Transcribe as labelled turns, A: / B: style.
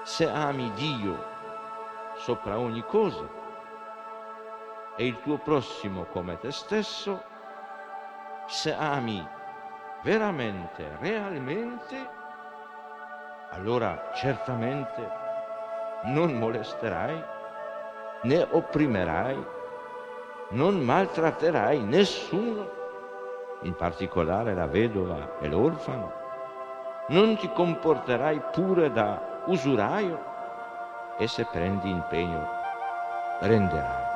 A: se ami Dio sopra ogni cosa e il tuo prossimo come te stesso, se ami veramente, realmente, allora certamente non molesterai, né opprimerai, non maltratterai nessuno, in particolare la vedova e l'orfano, non ti comporterai pure da usuraio e se prendi impegno renderai.